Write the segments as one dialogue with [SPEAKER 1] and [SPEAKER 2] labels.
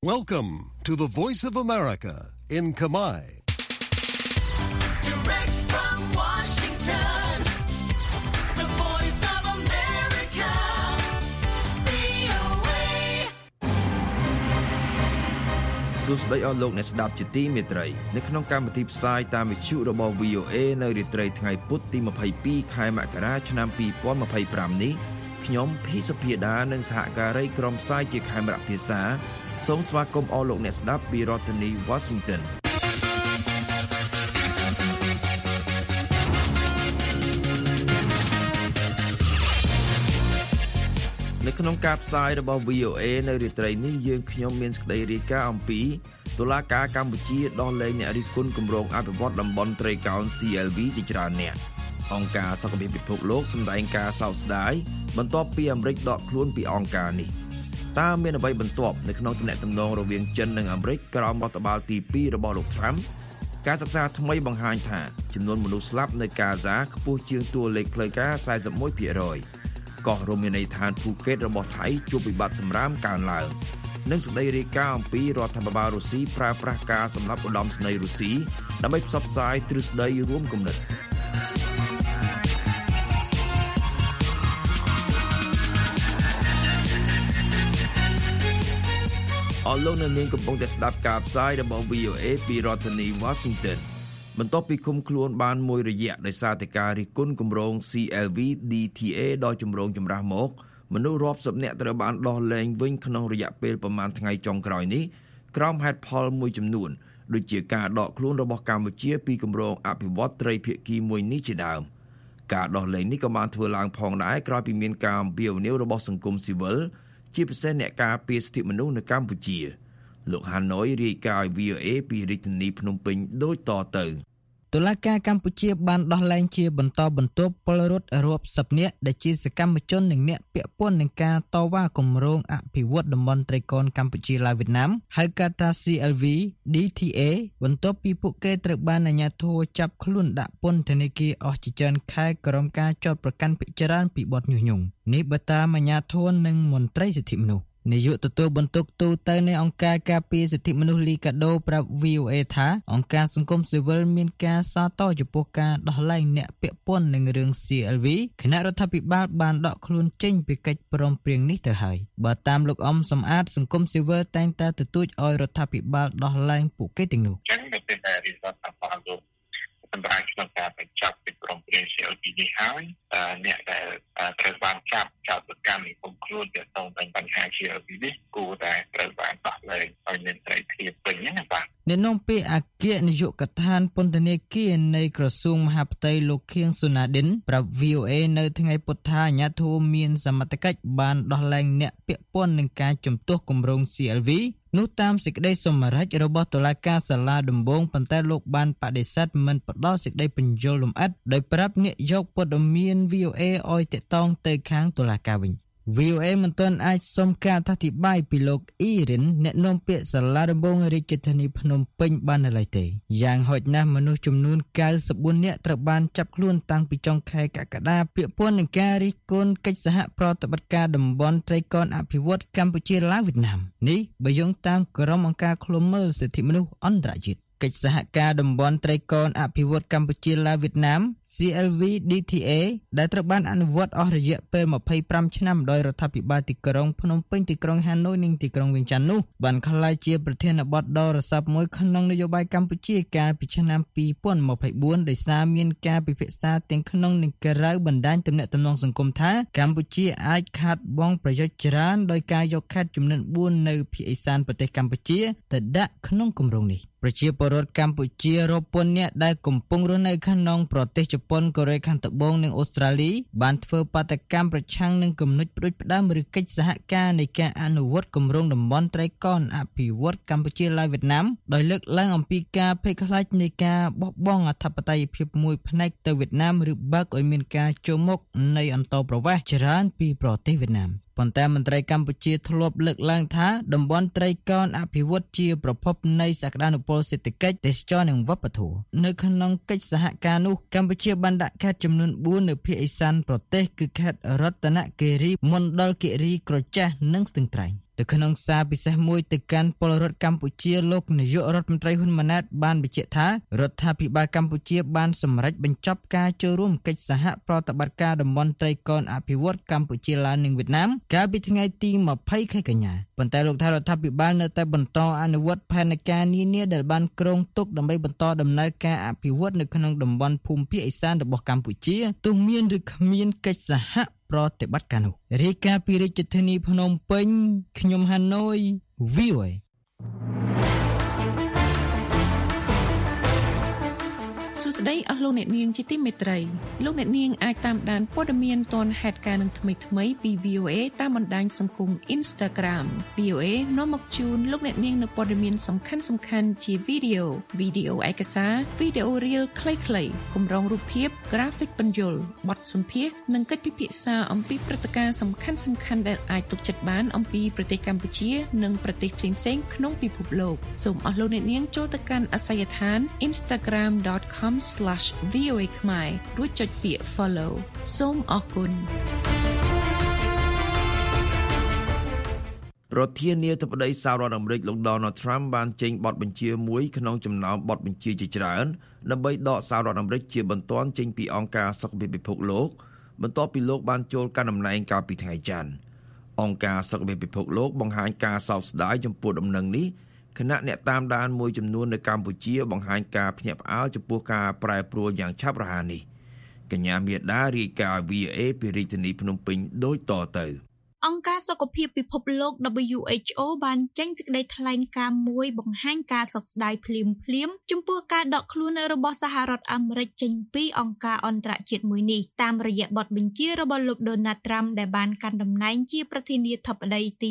[SPEAKER 1] Welcome to the Voice of America in Kamai.
[SPEAKER 2] Direct from Washington, the Voice of America, VOA.
[SPEAKER 3] សួស្តីអស់លោកអ្នកស្ដាប់ជាទីមេត្រីនៅក្នុងកម្មវិធីផ្សាយតាមវិទ្យុរបស់ VOA នៅរាត្រីថ្ងៃពុធទី22ខែមករាឆ្នាំ2025នេះខ្ញុំភីសុភាដានិងសហការីក្រុមផ្សាយជាខេមរៈភាសាសូមស្វាគមន៍អស់លោកអ្នកស្ដាប់ពីរដ្ឋធានី Washington នៅក្នុងការផ្សាយរបស់ VOA នៅរាត្រីនេះយើងខ្ញុំមានសេចក្តីរាយការណ៍អំពីតុលាការកម្ពុជាដោះលែងអ្នករិះគន់គម្រោងអភិវឌ្ឍតំបន់ត្រីកោណ CLV ជាច្រើនអ្នកអង្គការសុខភាពពិភពលោកសម្ដែងការសោកស្ដាយបន្ទាប់ពីអាមេរិកដកខ្លួនពីអង្គការនេះតើមានអ្វីបន្ទាប់នៅក្នុងទំនាក់ទំនងរវាងចិននិងអាមេរិកក្រោមរដ្ឋបាលទី2របស់លោក Trump ការសិក្សាថ្មីបង្ហាញថាចំនួនមនុស្សស្លាប់នៅកាហ្សាខ្ពស់ជាងតួលេខផ្លូវការ 41% កោះរមណីយដ្ឋានភូកេតរបស់ថៃជួបវិបត្តិសម្រាមកើនឡើងនិងសេចក្តីរាយការណ៍អំពីរដ្ឋាភិបាលរុស្ស៊ីប្រើប្រាស់ការសម្លាប់ឧត្តមសេនីយ៍រុស្ស៊ីដើម្បីផ្សព្វផ្សាយទ្រឹស្ដីរួមគំនិតអស់លោកអ្នកនាងកំពុងតែស្ដាប់ការផ្សាយរបស់ VOA ពីរដ្ឋធានី Washington បន្ទាប់ពីឃុំខ្លួនបានមួយរយៈដោយសារតែការរិះគន់គម្រោង CLV DTA ដល់ជំរងចម្រាស់មកមនុស្សរាប់សិបនាក់ត្រូវបានដោះលែងវិញក្នុងរយៈពេលប្រមាណថ្ងៃចុងក្រោយនេះក្រោមហេតុផលមួយចំនួនដូចជាការដកខ្លួនរបស់កម្ពុជាពីគម្រោងអភិវឌ្ឍត្រីភាគីមួយនេះជាដើមការដោះលែងនេះក៏បានធ្វើឡើងផងដែរក្រោយពីមានការអំពាវនាវរបស់សង្គមស៊ីវិលជាពិសេសអ្នកការពារសិទ្ធិមនុស្សនៅកម្ពុជាលោកហាណូយរាយការណ៍ឲ្យ VOA ពីរាជធានីភ្នំពេញដូចតទៅ
[SPEAKER 4] តុលាការកម្ពុជាបានដោះលែងជាបន្តបន្ទាប់ពលរដ្ឋរាប់សិបនាក់ដែលជាសកម្មជននិងអ្នកពាក់ព័ន្ធនឹងការតវ៉ាគម្រោងអភិវឌ្ឍតំបន់ត្រីកោណកម្ពុជាឡាវវៀតណាមហៅកាត់ថា CLV DTA បន្ទាប់ពីពួកគេត្រូវបានអាជ្ញាធរចាប់ខ្លួនដាក់ពន្ធនាគារអស់ជាច្រើនខែក្រោមការចោទប្រកាន់ភាគច្រើនពីបទញុះញង់នេះបើតាមអាជ្ញាធរនិងមន្ត្រីសិទ្ធិមនុស្សនាយកទទួលបន្ទុកទូទៅនៃអង្គការការពារសិទ្ធិមនុស្សលីកាដូប្រាប់ VOA ថាអង្គការសង្គមស៊ីវិលមានការសាទរចំពោះការដោះលែងអ្នកពាក់ព័ន្ធនឹងរឿង CLV គណៈរដ្ឋាភិបាលបានដកខ្លួនចេញពីកិច្ចព្រមព្រៀងនេះទៅហើយបើតាមលោកអំសំអាតសង្គមស៊ីវិលតែងតែទទូចឲ្យរដ្ឋាភិបាលដោះលែងពួកគេទាំងនោះ
[SPEAKER 5] ចឹងនៅពេលដែលរដ្ឋាភិបាលសម្រាប់ក្នុងការបញ្ចប់ពីព្រមព្រៀង CLV នេះហើយអ្នកដែលត្រូវបានចាប់ប្រកាន់ពីគុំខ្លួនទៅក្នុងបញ្ហា CLV នេះគួរតែត្រូវបានដោះលែងឲ្យមានសេរីភាពពេញណាបាទ
[SPEAKER 4] អ្នកនាំពាក្យអគ្គនាយកដ្ឋានពន្ធនាគារនៃក្រសួងមហាផ្ទៃលោកខៀងសុណាឌិនប្រាប់ VOA នៅថ្ងៃពុធថាអាជ្ញាធរមានសមត្ថកិច្ចបានដោះលែងអ្នកពាក់ព័ន្ធនឹងការជំទាស់គម្រោង CLV នោះតាមសេចក្តីសម្រេចរបស់តុលាការសាលាដំបងប៉ុន្តែលោកបានបដិសេធមិនផ្ដល់សេចក្តីបញ្យល់លម្អិតដោយប្រាប់អ្នកយកព័ត៌មាន VOA ឲ្យតាក់ទងទៅខាងតុលាការវិញVOA មិនទាន់អាចសុំការអធិប្បាយពីលោកអ៊ីរិនអ្នកនាំពាក្យសាលាដំបងរាជធានីភ្នំពេញបាននៅឡើយទេយ៉ាងហោចណាស់មនុស្សចំនួន94នាក់ត្រូវបានចាប់ខ្លួនតាំងពីចុងខែកក្កដាពាក់ព័ន្ធនឹងការរិះគន់កិច្ចសហប្រតិបត្តិការតំបន់ត្រីកោណអភិវឌ្ឍកម្ពុជាឡាវវៀតណាមនេះបើយោងតាមក្រុមអង្គការឃ្លាំមើលសិទ្ធិមនុស្សអន្តរជាតិកិច្ចសហការតំបន់ត្រីកោណអភិវឌ្ឍកម្ពុជាឡាវវៀតណាម CLV DTA ដែលត្រូវបានអនុវត្តអស់រយៈពេល25ឆ្នាំដោយរដ្ឋាភិបាលទីក្រុងភ្នំពេញទីក្រុងហាណូយនិងទីក្រុងវៀងច័ន្ទនោះបានក្លាយជាប្រធានបទដ៏រសើបមួយក្នុងនយោបាយកម្ពុជាកាលពីឆ្នាំ2024ដោយសារមានការពិភាក្សាទាំងក្នុងនិងក្រៅបណ្ដាញទំនាក់ទំនងសង្គមថាកម្ពុជាអាចខាតបង់ប្រយោជន៍ច្រើនដោយការយកខេត្តចំនួន4នៅភាគឦសានប្រទេសកម្ពុជាទៅដាក់ក្នុងគម្រោងនេះប្រជាពលរដ្ឋកម្ពុជារាប់ពាន់នាក់ដែលកំពុងរស់នៅក្នុងប្រទេសជប៉ុនកូរ៉េខាងត្បូងនិងអូស្ត្រាលីបានធ្វើបាតកម្មប្រឆាំងនឹងគំនិតផ្ដួចផ្ដើមឬកិច្ចសហការនៃការអនុវត្តគម្រោងតំបន់ត្រីកោណអភិវឌ្ឍកម្ពុជាឡាវវៀតណាមដោយលើកឡើងអំពីការភ័យខ្លាចនៃការបោះបង់អធិបតេយ្យភាពមួយផ្នែកទៅវៀតណាមឬបើកឲ្យមានការចូលមកនៃអន្តោប្រវេសន៍ច្រើនពីប្រទេសវៀតណាមប៉ុន្តែមន្ត្រីកម្ពុជាធ្លាប់លើកឡើងថាតំបន់ត្រីកោណអភិវឌ្ឍជាប្រភពនៃសក្តានុពលសេដ្ឋកិច្ចទេសចរណ៍និងវប្បធម៌នៅក្នុងកិច្ចសហការនោះកម្ពុជាបានដាក់ខេត្តចំនួន4នៅភាគឦសានប្រទេសគឺខេត្តរតនគិរីមណ្ឌលគិរីក្រចាស់និងស្ទឹងត្រែងនៅក្នុងសារពិសេសមួយទៅកាន់ពលរដ្ឋកម្ពុជាលោកនាយករដ្ឋមន្ត្រីហ៊ុនម៉ាណែតបានបញ្ជាក់ថារដ្ឋាភិបាលកម្ពុជាបានសម្រេចបញ្ចប់ការចូលរួមកិច្ចសហប្រតិបត្តិការតំបន់ត្រីកោណអភិវឌ្ឍកម្ពុជាឡាវនិងវៀតណាមកាលពីថ្ងៃទី20 ខែកញ្ញាប៉ុន្តែលោកថារដ្ឋាភិបាលនៅតែបន្តអនុវត្តផែនការនានាដែលបានគ្រោងទុកដើម្បីបន្តដំណើរការអភិវឌ្ឍនៅក្នុងតំបន់ភូមិភាគឦសានរបស់កម្ពុជាទោះមានឬគ្មានកិច្ចសហប្រតិបត្តិការនោះរាយការណ៍ពីរាជធានីភ្នំពេញខ្ញុំហាណូយ VOA
[SPEAKER 6] សួស្តីអស់លោកអ្នកនាងជាទីមេត្រីលោកអ្នកនាងអាចតាមដានព័ត៌មានទាន់ហេតុការណ៍នឹងថ្មីៗពី VOA តាមបណ្ដាញសង្គម Instagram VOA នាំមកជូនលោកអ្នកនាងនូវព័ត៌មានសំខាន់ៗជាវីដេអូឯកសារវីដេអូរៀលខ្លីៗគម្រោងរូបភាព graphic ពន្យល់បទសម្ភាសន៍និងកិច្ចពិភាក្សាអំពីព្រឹត្តិការណ៍សំខាន់ៗដែលអាចទុកចិត្តបានអំពីប្រទេសកម្ពុជានិងប្រទេសផ្សេងៗក្នុងពិភពលោកសូមអស់លោកអ្នកនាងចូលទៅកាន់អាសយដ្ឋាន instagram.com/voa ខ្មែររួចចុចពាក្យ follow សូមអរគុណ
[SPEAKER 3] ប្រធានាធិបតីសហរដ្ឋអាមេរិកលោក Donald Trump បានចេញបទបញ្ជាមួយក្នុងចំណោមបទបញ្ជាជាច្រើនដើម្បីដកសហរដ្ឋអាមេរិកជាបន្ទាន់ចេញពីអង្គការសុខភាពពិភពលោកបន្ទាប់ពីលោកបានចូលកាន់តំណែងកាលពីថ្ងៃច័ន្ទអង្គការសុខភាពពិភពលោកបង្ហាញការសោកស្ដាយចំពោះដំណឹងនេះគណៈអ្នកតាមដានមួយចំនួននៅកម្ពុជាបង្ហាញការភ្ញាក់ផ្អើលចំពោះការប្រែប្រួលយ៉ាងឆាប់រហ័សនេះកញ្ញាមាតារាយការណ៍ VOA ពីរាជធានីភ្នំពេញដូចតទៅ
[SPEAKER 7] អង្គការសុខភាពពិភពលោក WHO បានចេញសេចក្តីថ្លែងការណ៍មួយបង្ហាញការសោកស្ដាយភ្លាមចំពោះការដកខ្លួនរបស់សហរដ្ឋអាមេរិកចេញពីអង្គការអន្តរជាតិមួយនេះតាមរយៈបទបញ្ជារបស់លោក Donald Trump ដែលបានកាន់តំណែងជាប្រធានាធិបតីទី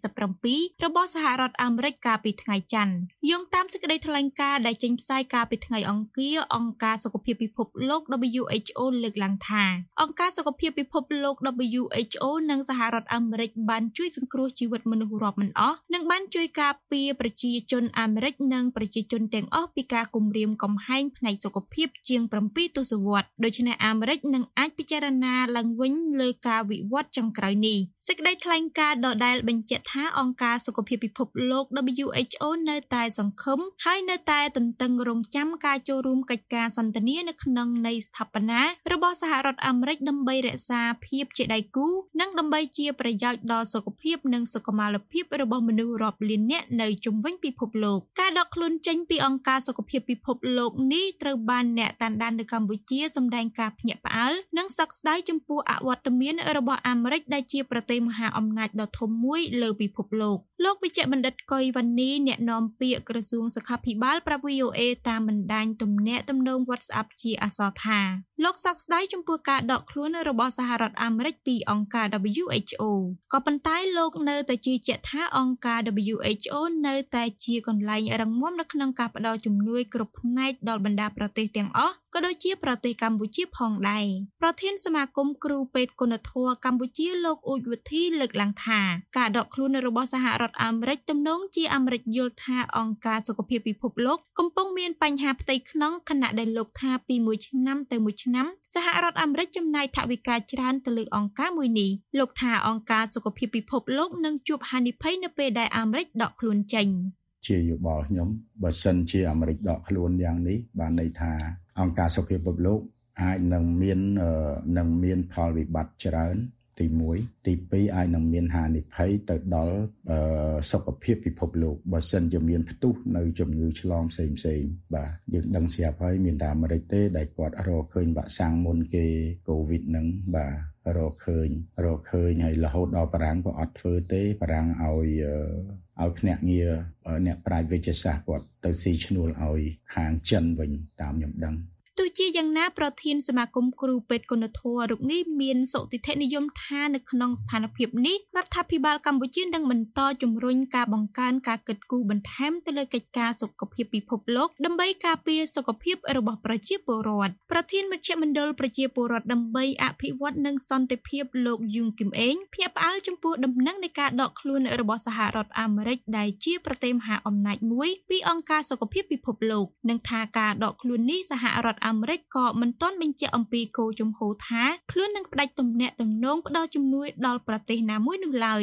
[SPEAKER 7] 47របស់សហរដ្ឋអាមេរិកកាលពីថ្ងៃច័ន្ទយោងតាមសេចក្តីថ្លែងការណ៍ដែលចេញផ្សាយកាលពីថ្ងៃអង្គារអង្គការសុខភាពពិភពលោក WHO លើកឡើងថាអង្គការសុខភាពពិភពលោក WHO និងសហរដ្ឋអាមេរិកបានជួយសង្គ្រោះជីវិតមនុស្សរាប់មិនអស់និងបានជួយការពារប្រជាជនអាមេរិកនិងប្រជាជនទាំងអស់ពីការគំរាមកំហែងផ្នែកសុខភាពជាង7ទសវត្សរ៍ដូច្នេះអាមេរិកនឹងអាចពិចារណាឡើងវិញលើការវិវត្តចុងក្រោយនេះសេចក្តីថ្លែងការណ៍ដដែលបញ្ជាក់ថាអង្គការសុខភាពពិភពលោក WHO នៅតែសង្ឃឹមហើយនៅតែទន្ទឹងរង់ចាំការចូលរួមកិច្ចការសន្ទនានៅក្នុងនៃស្ថាបនារបស់សហរដ្ឋអាមេរិកដើម្បីរក្សាភាពជាដៃគូនិងដើម្បីជាប្រយោជន៍ដល់សុខភាពនិងសុខុមាលភាពរបស់មនុស្សរាប់លាននាក់នៅជុំវិញពិភពលោកការដកខ្លួនចេញពីអង្គការសុខភាពពិភពលោកនេះត្រូវបានអ្នកតាមដាននៅកម្ពុជាសម្ដែងការភ្ញាក់ផ្អើលនិងសោកស្ដាយចំពោះអវត្តមានរបស់អាមេរិកដែលជាប្រទេសមហាអំណាចដ៏ធំមួយលើពិភពលោកលោកវិជ្ជបណ្ឌិតកុយវ៉ានីអ្នកនាំពាក្យក្រសួងសុខាភិបាលប្រាប់ VOA តាមបណ្ដាញទំនាក់ទំនង WhatsApp ជាអក្សរថាលោកសោកស្ដាយចំពោះការដកខ្លួនរបស់សហរដ្ឋអាមេរិកពីអង្គការ WHO ក៏ប៉ុន្តែលោកនៅតែជឿជាក់ថាអង្គការ WHO នៅតែជាកន្លែងរឹងមាំនៅក្នុងការផ្តល់ជំនួយគ្រប់ផ្នែកដល់បណ្ដាប្រទេសទាំងអស់ក៏ដូចជាប្រទេសកម្ពុជាផងដែរប្រធានសមាគមគ្រូពេទ្យគុណធម៌កម្ពុជាលោកអ៊ូចវិធីលើកឡើងថាការដកខ្លួនរបស់សហរដ្ឋអាមេរិកទំនងជាអាមេរិកយល់ថាអង្គការសុខភាពពិភពលោកកំពុងមានបញ្ហាផ្ទៃក្នុងខណៈដែលលោកថាពីមួយឆ្នាំទៅមួយឆ្នាំសហរដ្ឋអាមេរិកចំណាយថវិកាច្រើនទៅលើអង្គការមួយនេះលោកថាអង្គការសុខភាពពិភពលោកនឹងជួបហានិភ័យនៅពេលដែលអាមេរិកដកខ្លួនចេញ
[SPEAKER 8] ជាយោបល់ខ្ញុំបើសិនជាអាមេរិកដកខ្លួនយ៉ាងនេះបានន័យថាអង្គការសុខភាពពិភពលោកអាចនឹងមានផលវិបត្តិច្រើនទី1ទី2អាចនឹងមានហានិភ័យទៅដល់សុខភាពពិភពលោកបើសិនជាមានផ្ទុះនៅជំងឺឆ្លងផ្សេងបាទយើងដឹងស្រាប់ហើយមានតែអាមេរិកទេដែលគាត់រកឃើញវ៉ាក់សាំងមុនគេកូវីដហ្នឹងបាទរកឃើញហើយរហូតដល់បារាំងក៏អត់ធ្វើទេបារាំងឲ្យភ្នាក់ងារអ្នកប្រាជ្ញវិទ្យាសាស្ត្រគាត់ទៅស៊ីឈ្នួលឲ្យខាងចិនវិញតាមខ្ញុំដឹង
[SPEAKER 7] ទោះជាយ៉ាងណាប្រធានសមាគមគ្រូពេទ្យគុណធម៌រូបនេះមានសុតិធិនិយមថានៅក្នុងស្ថានភាពនេះរដ្ឋាភិបាលកម្ពុជានឹងបន្តជំរុញការបង្កើនការគិតគូរបន្ថែមទៅលើកិច្ចការសុខភាពពិភពលោកដើម្បីការពារសុខភាពរបស់ប្រជាពលរដ្ឋប្រធានមជ្ឈមណ្ឌលប្រជាពលរដ្ឋដើម្បីអភិវឌ្ឍនិងសន្តិភាពលោកយូងគឹមអេងភ្ញាក់ផ្អើលចំពោះដំណឹងនៃការដកខ្លួនរបស់សហរដ្ឋអាមេរិកដែលជាប្រទេសមហាអំណាចមួយពីអង្គការសុខភាពពិភពលោកនិងថាការដកខ្លួននេះសហរដ្ឋអាមេរិកក៏មិនទាន់បញ្ជាក់អំពីគោលជំហរថាខ្លួននឹងផ្ដាច់ទំនាក់ទំនងផ្ដល់ជំនួយដល់ប្រទេសណាមួយនោះឡើយ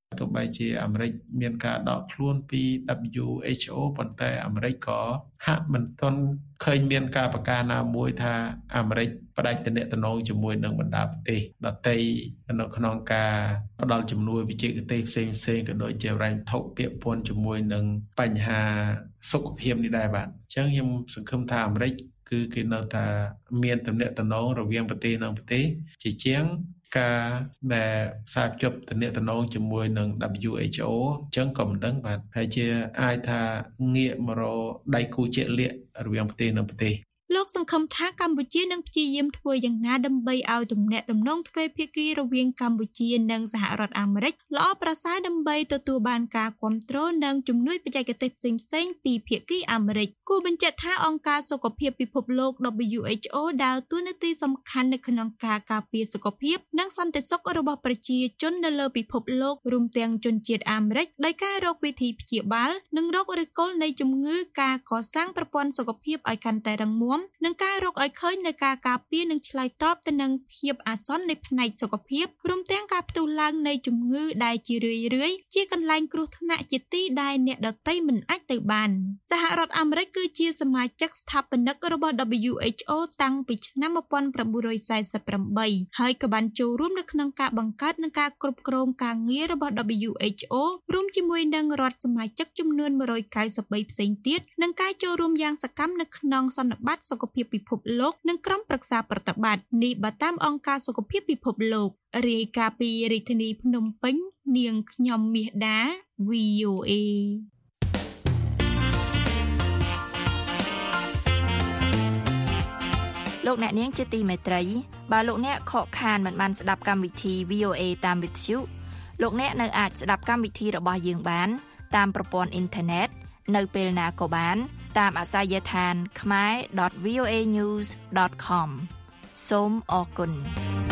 [SPEAKER 9] ទោះបីជាអាមេរិកមានការដកខ្លួនពី WHO ប៉ុន្តែអាមេរិកក៏ហាក់មិនទាន់ឃើញមានការប្រកាសណាមួយថាអាមេរិកផ្ដាច់ទំនាក់ទំនងជាមួយនឹងបណ្ដាប្រទេសដទៃនៅក្នុងការផ្ដល់ជំនួយវិជ្ជាទេសផ្សេងៗក៏ដូចជារ៉ែងថុពាក់ព័ន្ធជាមួយនឹងបញ្ហាសុខភាពនេះដែរបាទអញ្ចឹងខ្ញុំសង្ឃឹមថាអាមេរិកគឺគេនៅតែមានទំនាក់ទំនងរវាងប្រទេសនិងប្រទេសជាជាងការដែលផ្សារភ្ជាប់ទំនាក់ទំនងជាមួយនឹង WHO អញ្ចឹងក៏មិនដឹងបាទហើយជាអាចថាងាកមករកដៃគូជាក់លាក់រវាងប្រទេសនិងប្រទេស
[SPEAKER 7] លោកសង្ឃឹមថាកម្ពុជានឹងព្យាយាមធ្វើយ៉ាងណាដើម្បីឲ្យទំនាក់ទំនងទ្វេភាគីរវាងកម្ពុជានិងសហរដ្ឋអាមេរិកល្អប្រសើរដើម្បីទទួលបានការគាំទ្រនិងជំនួយបច្ចេកទេសផ្សេងៗពីភាគីអាមេរិកគូបញ្ជាក់ថាអង្គការសុខភាពពិភពលោក WHO ដើរតួនាទីសំខាន់នៅក្នុងការការពារសុខភាពនិងសន្តិសុខរបស់ប្រជាជននៅលើពិភពលោករួមទាំងជនជាតិអាមេរិកដោយការរកវិធីព្យាបាលនិងរកឫសគល់នៃជំងឺការកសាងប្រព័ន្ធសុខភាពឲ្យកាន់តែរឹងមាំនឹងការរកឲ្យឃើញនៅការការពារនិងឆ្លើយតបទៅនឹងភាពអាសន្ននៃផ្នែកសុខភាពរួមទាំងការផ្ទុះឡើងនៃជំងឺដែលជារឿយៗជាកន្លែងគ្រោះថ្នាក់ជាទីដែលអ្នកដទៃមិនអាចទៅបានសហរដ្ឋអាមេរិកគឺជាសមាជិកស្ថាបនិករបស់ WHO តាំងពីឆ្នាំ1948ហើយក៏បានចូលរួមនៅក្នុងការបង្កើតនិងការគ្រប់គ្រងការងាររបស់ WHO រួមជាមួយនឹងរដ្ឋសមាជិកចំនួន193ផ្សេងទៀតនិងការចូលរួមយ៉ាងសកម្មនៅក្នុងសន្និបាតសុខភាពពិភពលោកនិងក្រុមប្រឹក្សាប្រតិបត្តិនេះបើតាមអង្គការសុខភាពពិភពលោករាយការណ៍ពីរាជធានីភ្នំពេញនាងខ្ញុំមាសដា VOA
[SPEAKER 10] លោកអ្នកនាងជាទីមេត្រីបើលោកអ្នកខកខានមិនបានស្ដាប់កម្មវិធី VOA តាមវិទ្យុលោកអ្នកនៅអាចស្ដាប់កម្មវិធីរបស់យើងបានតាមប្រព័ន្ធអ៊ីនធឺណិតនៅពេលណាក៏បានតាមអាសយដ្ឋាន khmer.voanews.com សូមអរគុណ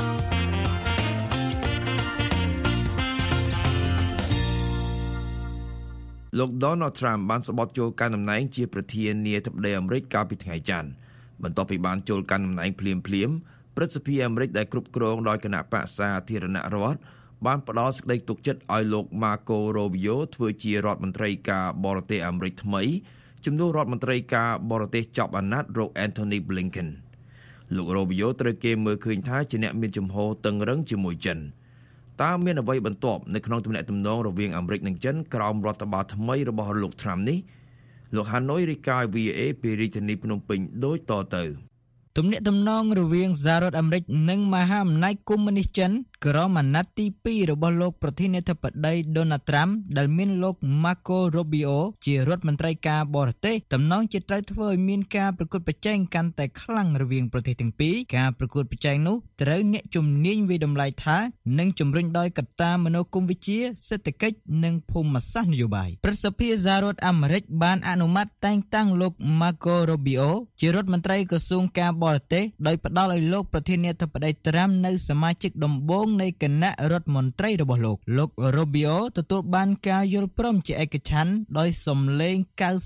[SPEAKER 3] លោក Donald Trump បានស្បត់ចូលកាន់តំណែងជាប្រធានាធិបតីអាមេរិកកាលពីថ្ងៃច័ន្ទបន្ទាប់ពីបានចូលកាន់តំណែងភ្លាមព្រឹទ្ធសភាអាមេរិកដែលគ្រប់គ្រងដោយគណៈបក្សសាធារណរដ្ឋបានផ្ដល់សេចក្តីទុកចិត្តឲ្យលោក Marco Rubio ធ្វើជារដ្ឋមន្ត្រីការបរទេសអាមេរិកថ្មីជំនួសរដ្ឋមន្ត្រីការបរទេសចប់អាណត្តិលោក Antony Blinken លោក Rubio ត្រូវគេមើលឃើញថាជាអ្នកមានជំហរតឹងរឹងជាមួយចិនតើមានអ្វីបន្ទាប់នៅក្នុងទំនាក់ទំនងរវាងអាមេរិកនិងចិនក្រោមរដ្ឋបាលថ្មីរបស់លោក Trump នេះលោក Hanoi រាយការណ៍ VOA ពីរាជធានីភ្នំពេញដូចតទៅ
[SPEAKER 4] ទំនាក់ទំនងរវាងសហរដ្ឋអាមេរិកនិងមហាអំណាចកុម្មុយនីសចិនក្រោមអាណត្តិទី2របស់លោកប្រធានាធិបតី Donald Trump ដែលមានលោក Marco Rubio ជារដ្ឋមន្ត្រីការបរទេសតំណងជាត្រូវធ្វើឲ្យមានការប្រកួតប្រជែងកាន់តែខ្លាំងរវាងប្រទេសទាំងពីរការប្រកួតប្រជែងនោះត្រូវអ្នកជំនាញវិតម្លៃថានឹងជំរុញដោយកត្តាមនោគមវិជ្ជាសេដ្ឋកិច្ចនិងភូមិសាស្ត្រនយោបាយព្រឹទ្ធសភាសហរដ្ឋអាមេរិកបានអនុម័តតែងតាំងលោក Marco Rubio ជារដ្ឋមន្ត្រីក្រសួងការបរទេសដោយផ្ដល់ឲ្យលោកប្រធានាធិបតី Trump នៅសមាជិកដំបូងនៃគណៈរដ្ឋមន្ត្រីរបស់លោក Rubio ទទួលបានការយល់ព្រមជាឯកច្ឆន្ទដោយសំឡេង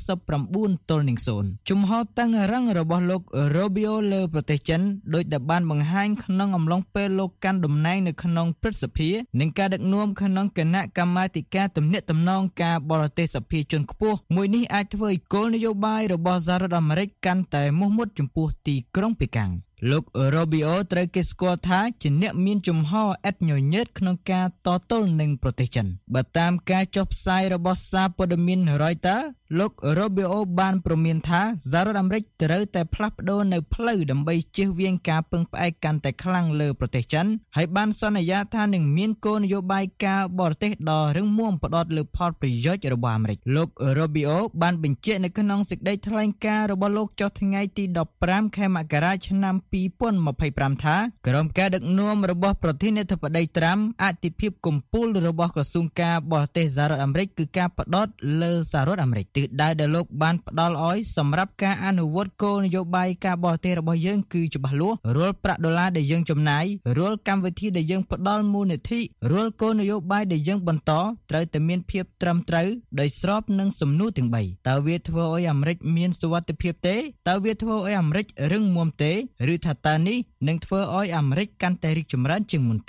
[SPEAKER 4] 99-0ជំហរតឹងរឹងរបស់លោក Rubio លើប្រទេសចិនដោយដែលបានបង្ហាញក្នុងអំឡុងពេលលោកកាន់តំណែងនៅក្នុងព្រឹទ្ធសភានិងការដឹកនាំក្នុងគណៈកម្មាធិការទំនាក់ទំនងការបរទេសសភាជាន់ខ្ពស់មួយនេះអាចធ្វើឲ្យគោលនយោបាយរបស់សហរដ្ឋអាមេរិកកាន់តែមោះមុតចំពោះទីក្រុងប៉េកាំងលោក Rubio ត្រូវគេស្គាល់ថាជាអ្នកមានជំហរឥតញញើតក្នុងការតទល់នឹងប្រទេសចិនបើតាមការចុះផ្សាយរបស់សារព័ត៌មាន Reuters លោក Rubio បានព្រមានថាសហរដ្ឋអាមេរិកត្រូវតែផ្លាស់ប្ដូរនៅផ្លូវដើម្បីជៀសវាងការពឹងផ្អែកកាន់តែខ្លាំងលើប្រទេសចិនហើយបានសន្យាថានឹងមានគោលនយោបាយការបរទេសដ៏រឹងមាំផ្ដោតលើផលប្រយោជន៍របស់អាមេរិកលោក Rubio បានបញ្ជាក់នៅក្នុងសេចក្តីថ្លែងការណ៍របស់លោកចុះថ្ងៃទី15ខែមករាឆ្នាំ2025ថាក្រោមការដឹកនាំរបស់ប្រធានាធិបតី Trump អតិភិបកំពូលរបស់ក្រសួងការបរទេសសហរដ្ឋអាមេរិកគឺការផ្ដោតលើសហរដ្ឋអាមេរិកទិសដៅដែលលោកបានផ្ដល់ឲ្យសម្រាប់ការអនុវត្តគោលនយោបាយការបរទេសរបស់យើងគឺច្បាស់លាស់រាល់ប្រាក់ដុល្លារដែលយើងចំណាយរាល់កម្មវិធីដែលយើងផ្ដល់មូលនិធិរាល់គោលនយោបាយដែលយើងបន្តត្រូវតែមានភាពត្រឹមត្រូវដោយស្របនឹងសំណួរទាំង3តើវាធ្វើឲ្យអាមេរិកមានសុវត្ថិភាពទេតើវាធ្វើឲ្យអាមេរិករឹងមាំទេឬថាតើនេះនឹងធ្វើឲ្យអាមេរិកកាន់តែរីកចម្រើនជាងមុនទេ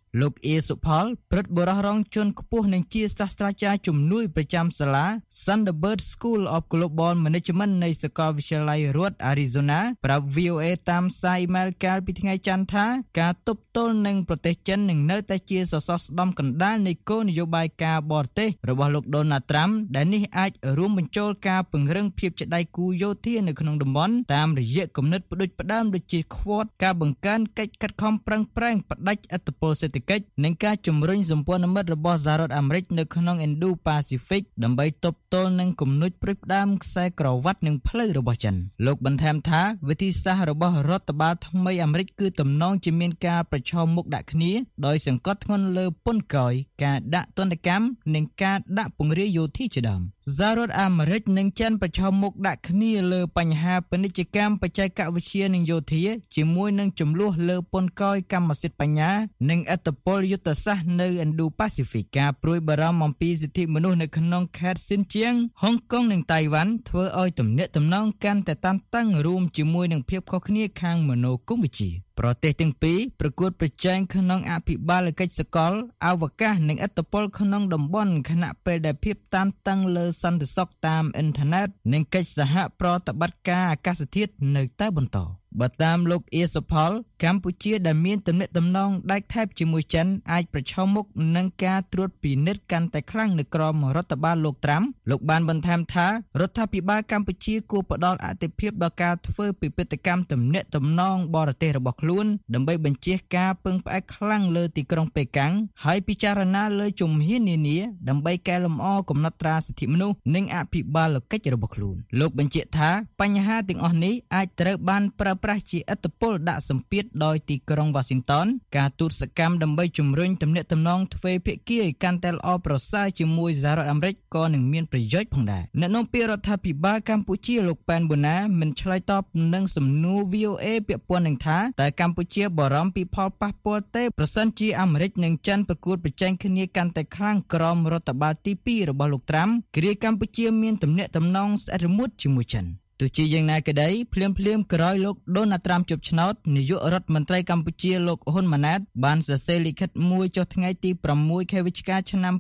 [SPEAKER 4] លោកអ៊ីសុផលព្រឹទ្ធបរិះរងជនខ្ពស់និងជាសាស្ត្រាចារ្យជំនួយប្រចាំសាលា Thunderbird School of Global Management នៃសាកលវិទ្យាល័យរដ្ឋ Arizona ប្រាប់ VOA តាមសារអ៊ីមែលកាលពីថ្ងៃច័ន្ទថាការទប់ទល់នឹងប្រទេសចិននឹងនៅតែជាសសរស្តម្ភកណ្ដាលនៃគោលនយោបាយការបរទេសរបស់លោក Donald Trump ដែលនេះអាចរួមបញ្ចូលការពង្រឹងភាពជាដៃគូយោធានៅក្នុងតំបន់តាមរយៈគំនិតផ្ដួចផ្ដើមដូចជា Quad ការបង្កើនកិច្ចខិតខំប្រឹងប្រែងផ្ដាច់ឥទ្ធិពលសេដ្ឋកិច្ចនិងការជំរុញសម្ព័ន្ធមិត្តរបស់សហរដ្ឋអាមេរិកនៅក្នុង Indo-Pacific ដើម្បីទប់ទល់នឹងគំនុចផ្ដួចផ្ដើមខ្សែក្រវ៉ាត់និងផ្លូវរបស់ចិនលោកបន្ថែមថាវិធីសាស្ត្ររបស់រដ្ឋបាលថ្មីអាមេរិកគឺទំនងជាមានការប្រឈមមុខដាក់គ្នាដោយសង្កត់ធ្ងន់លើពន្ធកយការដាក់ទណ្ឌកម្មនិងការដាក់ពង្រាយយោធាជាដើមសហរដ្ឋអាមេរិកនិងចិនប្រឈមមុខដាក់គ្នាលើបញ្ហាពាណិជ្ជកម្មបច្ចេកវិទ្យានិងយោធាជាមួយនឹងចំនួនលើពន្ធកយកម្មសិទ្ធិបញ្ញានិងឥទ្ធិពលយុទ្ធសាស្ត្រនៅ Indo-Pacific ការព្រួយបារម្ភអំពីសិទ្ធិមនុស្សនៅក្នុងខេត្តស៊ីនជៀងហុងកុងនិងតៃវ៉ាន់ធ្វើឲ្យទំនាក់ទំនងកាន់តែតានតឹងរួមជាមួយនឹងភាពខុសគ្នាខាងមនោគមវិជ្ជាប្រទេសទាំងពីរប្រកួតប្រជែងក្នុងអភិបាលកិច្ចសកលអវកាសនិងឥទ្ធិពលក្នុងតំបន់ខណៈពេលដែលភាពតានតឹងលើសន្តិសុខតាមអ៊ីនធឺណិតនិងកិច្ចសហប្រតិបត្តិការអាកាសធាតុនៅតែបន្តបើតាមលោកអ៊ីសុផលកម្ពុជាដែលមានទំនាក់ទំនងដាច់ថែបជាមួយចិនអាចប្រឈមមុខនឹងការត្រួតពិនិត្យកាន់តែខ្លាំងនៅក្រោមរដ្ឋបាលលោកត្រាំលោកបានបន្ថែមថារដ្ឋាភិបាលកម្ពុជាគួរផ្ដល់អាទិភាពដល់ការធ្វើពិពិធកម្មទំនាក់ទំនងបរទេសរបស់ខ្លួនដើម្បីបញ្ជៀសការពឹងផ្អែកខ្លាំងលើទីក្រុងប៉េកាំងហើយពិចារណាលើជំហាននានាដើម្បីកែលម្អកំណត់ត្រាសិទ្ធិមនុស្សនិងអភិបាលកិច្ចរបស់ខ្លួនលោកបញ្ជាក់ថាបញ្ហាទាំងអស់នេះអាចត្រូវបានប្រើប្រាស់ជាឥទ្ធិពលដាក់សម្ពាធដោយទីក្រុងវ៉ាស៊ីនតោនការទូតសកម្មដើម្បីជំរុញទំនាក់ទំនងទ្វេភាគីឲ្យកាន់តែល្អប្រសើរជាមួយសហរដ្ឋអាមេរិកក៏នឹងមានប្រយោជន៍ផងដែរអ្នកនាំពាក្យរដ្ឋាភិបាលកម្ពុជាលោកប៉ែនប៊ូណាមិនឆ្លើយតបនឹងសំណួរ VOA ពាក់ព័ន្ធនឹងថាតើកម្ពុជាបារម្ភពីផលប៉ះពាល់ទេប្រសិនជាអាមេរិកនិងចិនប្រកួតប្រជែងគ្នាកាន់តែខ្លាំងក្រោមរដ្ឋបាលទី2របស់លោកត្រាំគ្រាកម្ពុជាមានទំនាក់ទំនងស្អិតរមួតជាមួយចិនទោះជាយ៉ាងណាក្តីភ្លាមក្រោយលោកដូណាល់ត្រាំជាប់ឆ្នោតនាយករដ្ឋមន្ត្រីកម្ពុជាលោកហ៊ុនម៉ាណែតបានសរសេរលិខិតមួយចុះថ្ងៃទី6ខែវិច្ឆិកាឆ្នាំ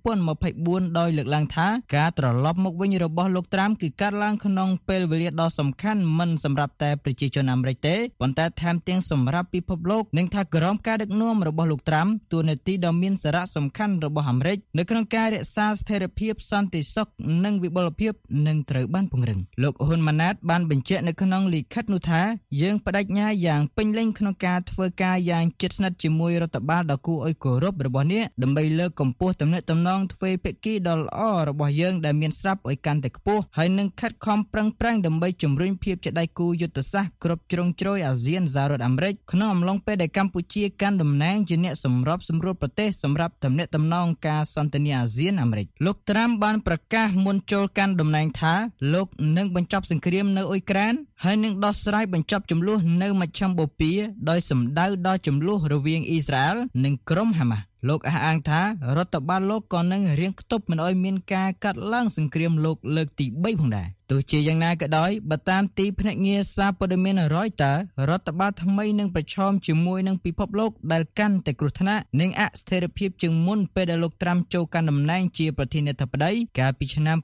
[SPEAKER 4] 2024ដោយលើកឡើងថាការត្រឡប់មកវិញរបស់លោកត្រាំគឺកើតឡើងក្នុងពេលវេលាដ៏សំខាន់មិនសម្រាប់តែប្រជាជនអាមេរិកទេប៉ុន្តែថែមទាំងសម្រាប់ពិភពលោកនិងថាក្រោមការដឹកនាំរបស់លោកត្រាំតួនាទីដ៏មានសារៈសំខាន់របស់អាមេរិកនៅក្នុងការរក្សាស្ថិរភាពសន្តិសុខនិងវិបុលភាពនឹងត្រូវបានពង្រឹងលោកហ៊ុនម៉ាណែតបានបញ្ជាក់នៅក្នុងលិខិតនោះថាយើងបដិញ្ញាយ៉ាងពេញលេញក្នុងការធ្វើការយ៉ាងជិតស្និទ្ធជាមួយរដ្ឋបាលដ៏គួរឲ្យគោរពរបស់នេះដើម្បីលើកកម្ពស់ទំនាក់ទំនងទ្វេភាគីដ៏ល្អរបស់យើងដែលមានស្រាប់ឲ្យកាន់តែខ្ពស់ហើយនឹងខិតខំប្រឹងប្រែងដើម្បីជំរុញភាពជាដៃគូយុទ្ធសាស្ត្រគ្រប់ជ្រុងជ្រោយអាស៊ានសហរដ្ឋអាមេរិកក្នុងអំឡុងពេលដែលកម្ពុជាកាន់តំណែងជាអ្នកសម្របសម្រួលប្រទេសសម្រាប់ទំនាក់ទំនងការសន្ទនាអាស៊ានអាមេរិកលោកត្រាំបានប្រកាសមុនចូលកាន់តំណែងថាលោកនឹងបញ្ចប់សង្គ្រាមនៅអ៊ុយក្រែនហើយនឹងដោះស្រាយបញ្ចប់ជម្លោះនៅមជ្ឈិមបូព៌ាដោយសម្ដៅដល់ជម្លោះរវាងអ៊ីស្រាអែលនិងក្រុមហាម៉ាស់លោកអះអាងថារដ្ឋបាលលោកក៏នឹងរៀងខ្ទប់មិនឲ្យមានការកាត់ឡើងសង្គ្រាមលោកលើកទី3ផងដែរទោះជាយ៉ាងណាក៏ដោយបើតាមទីភ្នាក់ងារសារព័ត៌មាន Reuters រដ្ឋបាលថ្មីនឹងប្រឈមជាមួយនឹងពិភពលោកដែលកាន់តែគ្រោះថ្នាក់និងអស្ថិរភាពជាងមុនពេលដែលលោកត្រាំចូលកាន់តំណែងជាប្រធានាធិបតីកាលពីឆ្នាំ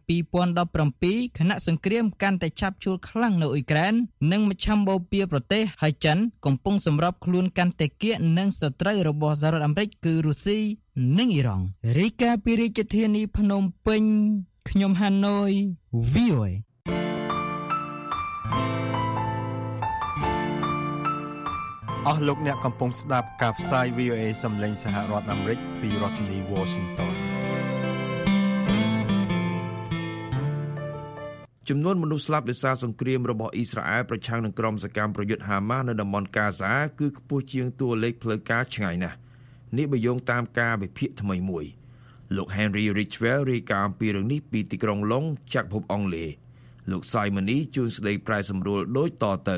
[SPEAKER 4] 2017ខណៈសង្គ្រាមកាន់តែឆាប់ជួលខ្លាំងនៅអ៊ុយក្រែននិងមជ្ឈិមបូព៌ាប្រទេសហើយចិនកំពុងសម្របខ្លួនកាន់តែគៀកនឹងសត្រូវរបស់សហរដ្ឋអាមេរិកគឺរុស្ស៊ីនិងអ៊ីរ៉ង់រាយការណ៍ពីរាជធានីភ្នំពេញខ្ញុំហាណូយ VOA
[SPEAKER 11] អស់លោកអ្នកកំពុងស្ដាប់ការផ្សាយ VOA សំឡេងសហរដ្ឋអាមេរិកពីរដ្ឋធានី Washington
[SPEAKER 3] ចំនួនមនុស្សស្លាប់ដោយសារសង្គ្រាមរបស់អ៊ីស្រាអែលប្រឆាំងនឹងក្រុមសកម្មប្រយុទ្ធហាម៉ាស់នៅតំបន់កាហ្សាគឺខ្ពស់ជាងតួលេខផ្លូវការឆ្ងាយណាស់នេះបើយោងតាមការវិភាគថ្មីមួយលោក Henry Ridgwell រាយការណ៍អំពីរឿងនេះពីទីក្រុងឡុងចក្រភពអង់គ្លេសលោក Simony ជួនស្ដីប្រែសម្រួលដូចតទៅ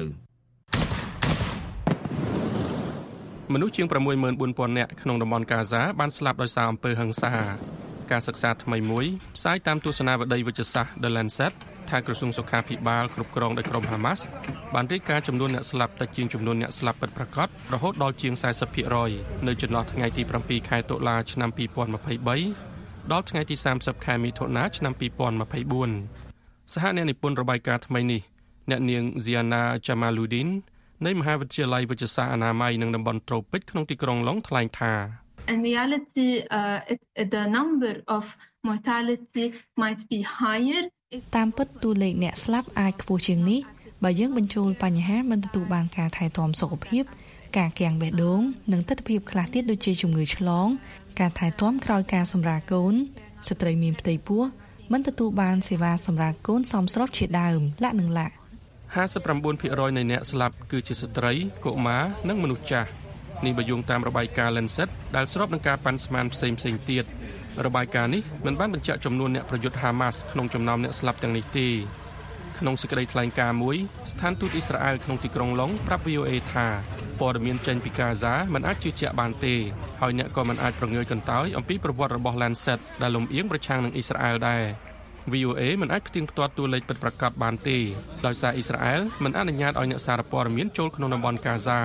[SPEAKER 12] មនុស្សជាង 64,000 នាក់ក្នុងតំបន់កាហ្សាបានស្លាប់ដោយសារអំពើហិង្សាការសិក្សាថ្មីមួយផ្សាយតាមទស្សនាវដ្តីវិទ្យាសាស្ត្រ The Lancet ថថាក្រសួងសុខាភិបាលគ្រប់គ្រងដោយក្រុមហាម៉ាស់បានរាយការណ៍ចំនួនអ្នកស្លាប់តែជាងចំនួនអ្នកស្លាប់ពិតប្រាកដរហូតដល់ជាង 40% នៅចន្លោះថ្ងៃទី 7 ខែតុលាឆ្នាំ 2023 ដល់ថ្ងៃទី 30 ខែមិថុនាឆ្នាំ 2024 សហអ្នកនិពន្ធរបាយការណ៍ថ្មីនេះអ្នកនាង Ziana Jamaluddin នៃមហាវិទ្យាល័យវិទ្យាសាស្ត្រអនាម័យនិងតំបន់ត្រូពិចក្នុងទីក្រុងឡុងថ្លែងថា
[SPEAKER 13] In reality, the number of mortality might be higher.
[SPEAKER 14] តាមពិតតួលេខអ្នកស្លាប់អាចខ្ពស់ជាងនេះបើយើងបញ្ចូលបញ្ហាមិនទទួលបានការថែទាំសុខភាពការគាំងបេះដូងនិងទិដ្ឋភាពខ្លះទៀតដូចជាជំងឺឆ្លងការថែទាំក្រោយការសម្រាលកូនស្ត្រីមានផ្ទៃពោះមិនទទួលបានសេវាសម្រាលកូនសមស្របជាដើមលក្ខណៈ
[SPEAKER 12] 59% នៃអ្នកស្លាប់គឺជាស្ត្រីកុមារនិងមនុស្សចាស់នេះបើយោងតាមរបាយការណ៍ Lancet ដែលស្របនឹងការប៉ាន់ស្មានផ្សេងៗទៀតរបាយការណ៍នេះមិនបានបញ្ជាក់ចំនួនអ្នកប្រយុទ្ធ Hamas ក្នុងចំណោមអ្នកស្លាប់ទាំងនេះទេក្នុងសេចក្តីថ្លែងការណ៍មួយស្ថានទូតអ៊ីស្រាអែលក្នុងទីក្រុងឡុងប្រាប់ VOA ថាព័ត៌មានចេញពីកាហ្សាមិនអាចជឿជាក់បានទេហើយអ្នកក៏មិនអាចប្រងើយកន្តើយអំពីប្រវត្តិរបស់ Lancet ដែលលំអៀងប្រឆាំងនឹងអ៊ីស្រាអែលដែរ VOA មិនអាចផ្ទៀងផ្ទាត់តួលេខពិតប្រាកដបានទេដោយសារអ៊ីស្រាអែលមិនអនុញ្ញាតឲ្យអ្នកសារព័ត៌មានចូលក្នុងតំបន់កាហ្សា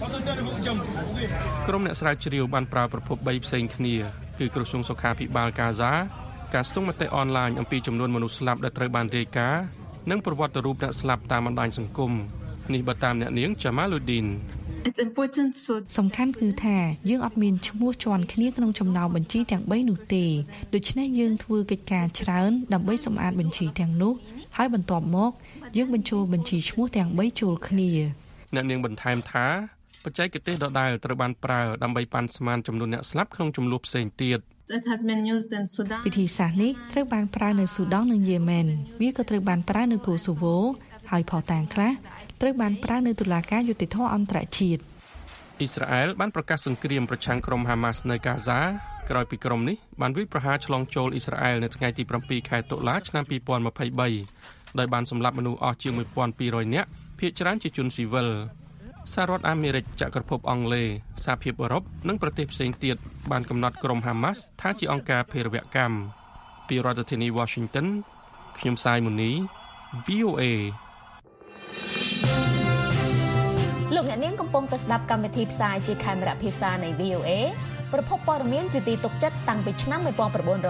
[SPEAKER 12] ក្រុមអ្នកស្រាវជ្រាវបានប្រើប្រភព3ផ្សេងគ្នាគឺក្រសួងសុខាភិបាលកាហ្សាការស្ទង់មតិអនឡាញអំពីចំនួនមនុស្សស្លាប់ដែលត្រូវបានរាយការណ៍និងប្រវត្តិរូបអ្នកស្លាប់តាមបណ្ដាញសង្គមនេះបើតាមអ្នកនាង Jamaluddin
[SPEAKER 13] It's important so
[SPEAKER 14] សំខាន់គឺថាយើងអត់មានឈ្មោះជាន់គ្នាក្នុងចំណោមបញ្ជីទាំង3នោះទេដូច្នេះយើងធ្វើកិច្ចការច្រើនដើម្បីសម្អាតបញ្ជីទាំងនោះហើយបន្ទាប់មកយើងបញ្ចូលបញ្ជីឈ្មោះទាំង3ចូលគ្នា
[SPEAKER 12] អ្នកនាងបន្ថែមថាបច្ចេកទេសដដែលត្រូវបានប្រើដើម្បីប៉ាន់ស្មានចំនួនអ្នកស្លាប់ក្នុងចំនួនផ្សេងទៀត
[SPEAKER 13] It has been used in Sudan
[SPEAKER 14] វិធីសាស្ត្រនេះត្រូវបានប្រើនៅស៊ូដង់និងយេម៉ែនវាក៏ត្រូវបានប្រើនៅកូសូវូហើយផតាំងខ្លះត្រូវបានប្រើនៅតុលាការយុត្តិធម៌អន្តរជាតិ
[SPEAKER 12] អ៊ីស្រាអែលបានប្រកាសសង្គ្រាមប្រឆាំងក្រុមហាម៉ាស់នៅកាហ្សាក្រោយពីក្រុមនេះបានវាយប្រហារឆ្លងចូលអ៊ីស្រាអែលនៅថ្ងៃទី 7 ខែតុលាឆ្នាំ 2023ដោយបានសម្លាប់មនុស្សអស់ជាង 1200 នាក់ភាគច្រើនជាជនស៊ីវិលសហរដ្ឋអាមេរិកចក្រភពអង់គ្លេសសហភាពអឺរ៉ុបនិងប្រទេសផ្សេងទៀតបានកំណត់ក្រុមហាម៉ាស់ថាជាអង្គការភេរវកម្មពីរដ្ឋធានី Washington ខ្ញុំសាយមុនី VOA
[SPEAKER 6] លោកអ្នកនាងកំពុងតែស្ដាប់កម្មវិធីផ្សាយជាខេមរៈភាសានៃ VOA ប្រភពព័ត៌មានជាទីទុកចិត្តតាំងពីឆ្នាំ 1955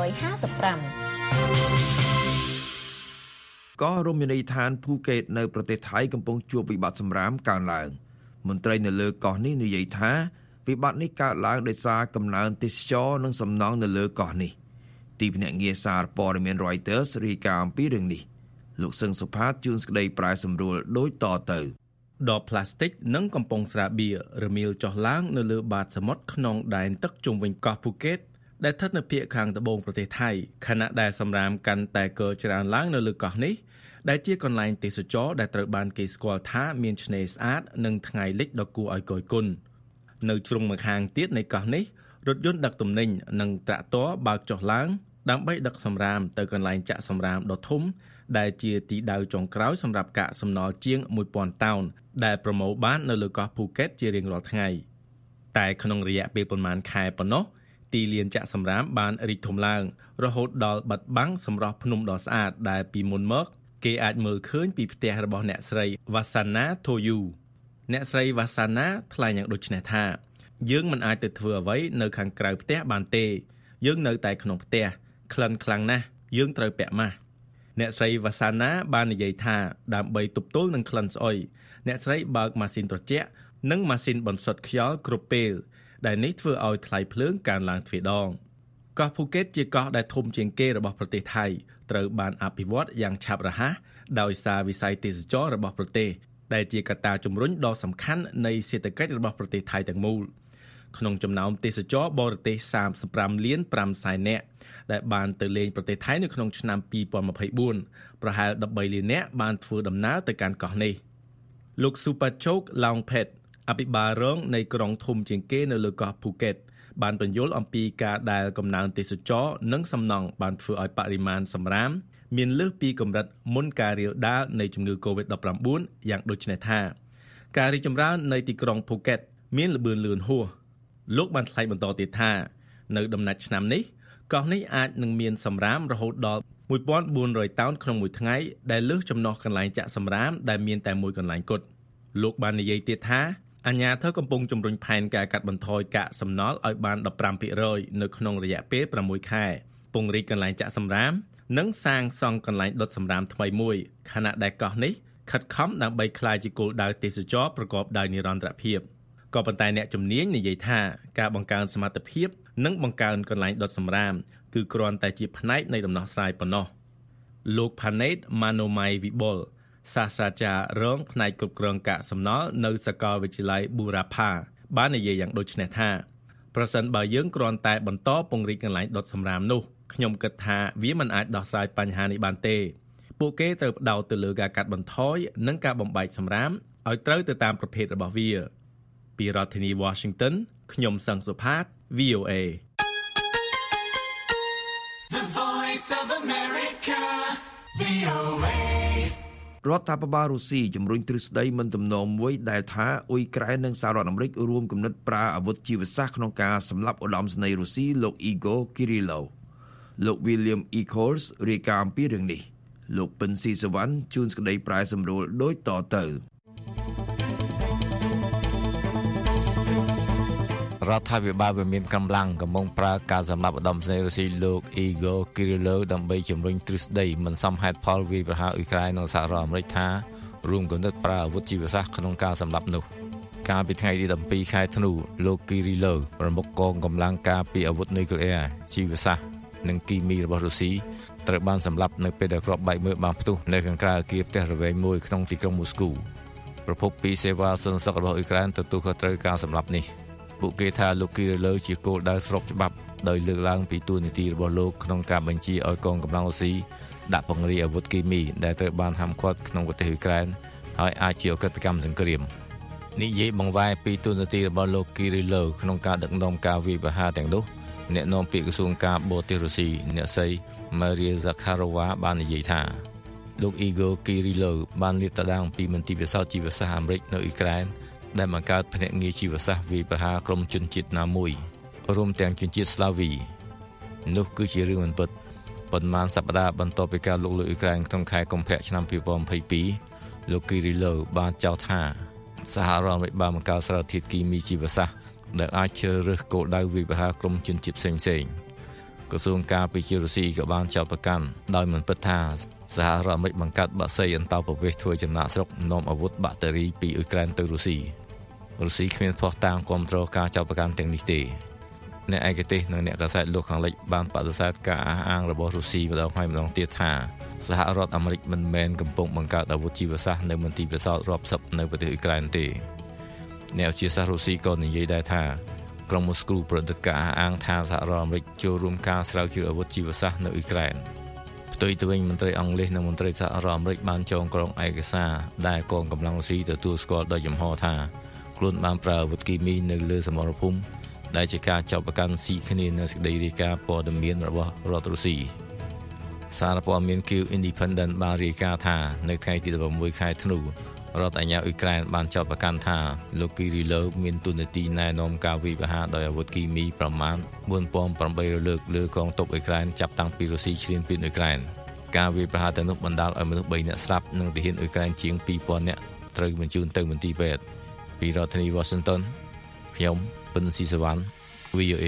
[SPEAKER 3] ក៏រមណីយដ្ឋានភូកេតនៅប្រទេសថៃកំពុងជួបវិបត្តិសម្រាមកើនឡើងមន្ត្រីនៅលើកោះនេះនិយាយថាវិបត្តិនេះកើតឡើងដោយសារកំណើនទេសចរនិងសំណង់នៅលើកោះនេះទីភ្នាក់ងារសារព័ត៌មាន Reuters រាយការណ៍អំពីរឿងនេះលោកសឹងសុផាតជួនស្ដីប្រែសម្រួលដូចតទៅ
[SPEAKER 15] ដបប្លាស្ទិកនិងកំប៉ុងស្រាបៀររមៀលចុះឡើងនៅលើបាតសមុទ្រក្នុងដែនទឹកជុំវិញកោះភូកេតដែលស្ថិតនៅភាគខាងត្បូងប្រទេសថៃខណៈដែលសម្រាមកាន់តែកើច្រើនឡើងនៅលើកោះនេះដែលជាកន្លែងទេសចរដែលត្រូវបានគេស្គាល់ថាមានឆ្នេរស្អាតនិងថ្ងៃលិចដ៏គួរឲ្យគយគន់នៅជ្រុងម្ខាងទៀតនៃកោះនេះរថយន្តដឹកទំនិញនិងត្រាក់ទ័របើកចុះឡើងដើម្បីដឹកសម្រាមទៅកន្លែងចាក់សម្រាមដ៏ធំដែលជាទីដៅចុងក្រោយសម្រាប់កាកសំណល់ជាង 1000 តោនដែលប្រមូលបាននៅលើកោះភូកេតជារៀងរាល់ថ្ងៃតែក្នុងរយៈពេលប្រមាណខែប៉ុណ្ណោះទីលានចាក់សម្រាមបានរីកធំឡើងរហូតដល់បិទបាំងសម្រស់ភ្នំដ៏ស្អាតដែលពីមុនមកគេអាចមើលឃើញពីផ្ទះរបស់អ្នកស្រី Vasana Thoyu អ្នកស្រី Vasana ថ្លែងយ៉ាងដូចនេះថាយើងមិនអាចទៅធ្វើអ្វីនៅខាងក្រៅផ្ទះបានទេយើងនៅតែក្នុងផ្ទះក្លិនខ្លាំងណាស់យើងត្រូវពាក់ម៉ាស់អ្នកស្រី Vasana បាននិយាយថាដើម្បីទប់ទល់នឹងក្លិនស្អុយអ្នកស្រីបើកម៉ាស៊ីនត្រជាក់និងម៉ាស៊ីនបន្សុទ្ធខ្យល់គ្រប់ពេលដែលនេះធ្វើឲ្យថ្លៃភ្លើងកើនឡើងទ្វេដងកោះភូកេតជាកោះដែលធំជាងគេរបស់ប្រទេសថៃត្រូវបានអភិវឌ្ឍយ៉ាងឆាប់រហ័សដោយសារវិស័យទេសចររបស់ប្រទេសដែលជាកត្តាជំរុញដ៏សំខាន់នៃសេដ្ឋកិច្ចរបស់ប្រទេសថៃទាំងមូលក្នុងចំណោមទេសចរបរទេស35លាន5សែននាក់ដែលបានទៅលេងប្រទេសថៃនៅក្នុងឆ្នាំ2024ប្រហែល13លាននាក់បានធ្វើដំណើរទៅកាន់កោះនេះលោក Supachok Longpet អភិបាលរងនៃក្រុងធំជាងគេនៅលើកោះភូកេតបានបញ្យល់អំពីការដែលកំណើនទេសចរនិងសំណង់បានធ្វើឲ្យបរិមាណសម្រាមមានលើសពីកម្រិតមុនការរាលដាលនៃជំងឺ COVID-19 យ៉ាងដូចនេះថាការរីកចម្រើននៃទីក្រុងភូកេតមានល្បឿនលឿនហួសលោកបានថ្លែងបន្តទៀតថានៅដំណាច់ឆ្នាំនេះកោះនេះអាចនឹងមានសម្រាមរហូតដល់ 1400តោនក្នុងមួយថ្ងៃដែលលើសចំណុះកន្លែងចាក់សម្រាមដែលមានតែមួយកន្លែងគត់លោកបាននិយាយទៀតថាអាជ្ញាធរកំពុងជំរុញផែនការកាត់បន្ថយកាកសំណល់ឲ្យបាន 15% នៅក្នុងរយៈពេល6ខែពង្រីកកន្លែងចាក់សម្រាមនិងសាងសង់កន្លែងដុតសម្រាមថ្មីមួយខណៈដែលកោះនេះខិតខំដើម្បីក្លាយជាគោលដៅទេសចរប្រកបដោយនិរន្តរភាពក៏ប៉ុន្តែអ្នកជំនាញនិយាយថាការបង្កើនសមត្ថភាពនិងបង្កើនកន្លែងដុតសម្រាមគឺគ្រាន់តែជាផ្នែកនៃដំណោះស្រាយប៉ុណ្ណោះលោក Panet Manomai Vibol សាស្ត្រាចារ្យរងផ្នែកគ្រប់គ្រងកាកសំណល់នៅសាកលវិទ្យាល័យ Burapha បាននិយាយយ៉ាងដូចនេះថាប្រសិនបើយើងគ្រាន់តែបន្តពង្រីកកន្លែងដុតសម្រាមនោះខ្ញុំគិតថាវាមិនអាចដោះស្រាយបញ្ហានេះបានទេពួកគេត្រូវផ្ដោតទៅលើការកាត់បន្ថយនិងការបំបែកសម្រាមឲ្យត្រូវទៅតាមប្រភេទរបស់វាពីរដ្ឋធានី Washington ខ្ញុំសង្ឃសុផាត VOA
[SPEAKER 2] The Voice of America VOA
[SPEAKER 3] រដ្ឋាភិបាលរុស្ស៊ីជំរុញទ្រឹស្ដីមិនទំនងមួយដែលថាអ៊ុយក្រែននិងសហរដ្ឋអាមេរិករួមគំនិតប្រើអាវុធជីវសាស្ត្រក្នុងការសម្លាប់ឧត្តមសេនីយ៍រុស្ស៊ីលោក Igor Kirillov លោក William E. Coles រាយការណ៍អំពីរឿងនេះលោកពិនស៊ីសវណ្ណជួនសេចក្តីប្រែសម្រួលដូចតទៅ
[SPEAKER 16] រដ្ឋាភិបាលវិមានកម្លាំងកំពុងប្រើការសម្លាប់ឧត្តមសេនីយ៍រុស្ស៊ីលោក Igor Kirillov ដើម្បីជំរុញទ្រឹស្ដីមិនសមហេតុផលវាយប្រហារអ៊ុយក្រែននិងសហរដ្ឋអាមេរិកថារួមគំនិតប្រើអាវុធជីវសាស្ត្រក្នុងការសម្លាប់នោះកាលពីថ្ងៃទី17ខែធ្នូលោក Kirillov ប្រមុខកងកម្លាំងការពារអាវុធនុយក្លេអ៊ែរជីវសាស្ត្រនិងគីមីរបស់រុស្ស៊ីត្រូវបានសម្លាប់នៅពេលដែលគ្រាប់បែកមើលបានផ្ទុះនៅខាងក្រៅអគារផ្ទះរវែងមួយក្នុងទីក្រុងមូស្គូប្រពន្ធពីសេវាសន្តិសុខរបស់អ៊ុយក្រែនទទួលខុសត្រូវការសម្លាប់នេះពួកគេថាលោកគីរលើជាគោលដៅស្របច្បាប់ដោយលើកឡើងពីទួនាទីរបស់លោកក្នុងការបញ្ជាឲ្យកងកម្លាំងរុស្ស៊ីដាក់ពង្រាយអាវុធគីមីដែលត្រូវបានហាមឃាត់ក្នុងប្រទេសអ៊ុយក្រែនហើយអាចជាអក្រិតកម្មសង្គ្រាមនិយាយបង្វែរពីទួនាទីរបស់លោកគីរលើក្នុងការដឹកនាំការវាយប្រហារទាំងនោះអ្នកនាំពាក្យក្រសួងការបរទេសរុស្ស៊ីអ្នកស្រី Maria Zakharova បាននិយាយថាលោក Igor Kirillov បានលាតត្រដាងពីមន្ទីរពិសោធន៍ជីវសាស្ត្រអាមេរិកនៅអ៊ុយក្រែនដែលបង្កើតភ្នាក់ងារជីវសាស្ត្រវាយប្រហារក្រុមជនជាតិណាមួយរួមទាំងជនជាតិស្លាវីនោះគឺជារឿងមិនពិតប៉ុន្មានសប្តាហ៍បន្ទាប់ពីការលុកលុយអ៊ុយក្រែនក្នុងខែកុម្ភៈឆ្នាំ2022លោក Kirillov បានចោទថាសហរដ្ឋអាមេរិកបានបង្កើតសារធាតុគីមីជីវសាស្ត្រដែលអាចជ្រើសរើសគោលដៅវាយប្រហារក្រុមជនជាតិផ្សេងៗក្រសួងការពារជាតិរុស្ស៊ីក៏បានចោទប្រកាន់ដោយមិនពិតថាសហរដ្ឋអាមេរិកបង្កើតបក្សីអន្តោប្រវេសន៍ធ្វើចំណាកស្រុកនាំអាវុធបាក់តេរីពីអ៊ុយក្រែនទៅរុស្ស៊ីគ្មានភស្តុតាងគាំទ្រការចោទប្រកាន់ទាំងនេះទេអ្នកឯកទេសនិងអ្នកកាសែតលោកខាងលិចបានបដិសេធការអះអាងរបស់រុស្ស៊ីម្ដងហើយម្ដងទៀតថាសហរដ្ឋអាមេរិកមិនមែនកំពុងបង្កើតអាវុធជីវសាស្ត្រនៅមន្ទីរពិសោធន៍រាប់សិបនៅប្រទេសអ៊ុយក្រែនទេអ្នកវិទ្យាសាស្ត្ររុស្ស៊ីក៏និយាយដែរថាក្រុងមូស្គូប្រឌិតការអះអាងថាសហរដ្ឋអាមេរិកចូលរួមការស្រាវជ្រាវអាវុធជីវសាស្ត្រនៅអ៊ុយក្រែនផ្ទុយទៅវិញមន្ត្រីអង់គ្លេសនិងមន្ត្រីសហរដ្ឋអាមេរិកបានចងក្រងឯកសារដែលកងកម្លាំងរុស្ស៊ីទទួលស្គាល់ដោយចំហថាខ្លួនបានប្រើអាវុធគីមីនៅលើសមរភូមិដែលជាការចោទប្រកាន់ស៊ីគ្នានៅសេចក្តីរាយការណ៍ព័ត៌មានរបស់រដ្ឋរុស្ស៊ីសារព័ត៌មាន Q Independent បានរាយការណ៍ថានៅថ្ងៃទី16ខែធ្នូរដ្ឋអាជ្ញាអ៊ុយក្រែនបានចោទប្រកាន់ថាលោក Kirillov មានតួនាទីណែនាំការវាយប្រហារដោយអាវុធគីមីប្រមាណ 4800 លើកលើកងទ័ពអ៊ុយក្រែនចាប់តាំងពីរុស្ស៊ីឈ្លានពានអ៊ុយក្រែនការវាយប្រហារទាំងនោះបណ្ដាលឲ្យមនុស្ស3នាក់ស្លាប់និងទាហានអ៊ុយក្រែនជាង 2000 នាក់ត្រូវបញ្ជូនទៅមន្ទីរពេទ្យពីរដ្ឋធានី Washington ខ្ញុំពិនស៊ីសវណ្ណ VOA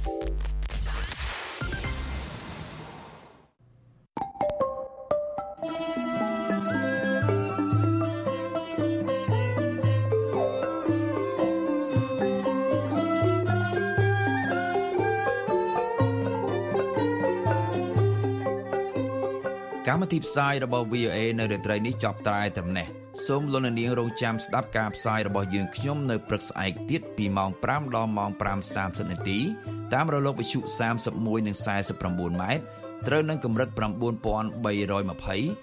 [SPEAKER 3] កម្មវិធីផ្សាយរបស់ VOA នៅរាត្រីនេះចប់តែត្រឹមនេះសូមលោកអ្នកនាងរងចាំស្ដាប់ការផ្សាយរបស់យើងខ្ញុំនៅព្រឹកស្អែកទៀតពីម៉ោង 5 ដល់ម៉ោង 5:30 នាទីតាមរលកវិទ្យុ 31 និង 49 ម៉ែត្រត្រូវនឹងកម្រិត 9320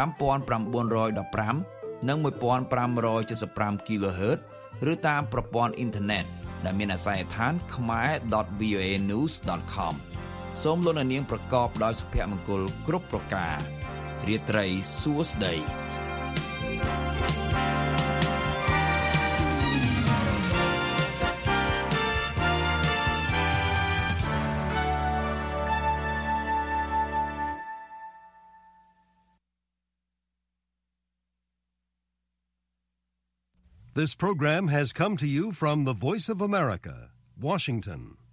[SPEAKER 3] 5915 និង 1575 kHz ឬតាមប្រព័ន្ធអ៊ីនធឺណិតដែលមានអាសយដ្ឋាន khmer.voanews.com សូមលោកអ្នកនាងប្រកបដោយសុភមង្គលគ្រប់ប្រការរាត្រីសួស្តី
[SPEAKER 1] This program has come to you from the Voice of America, Washington.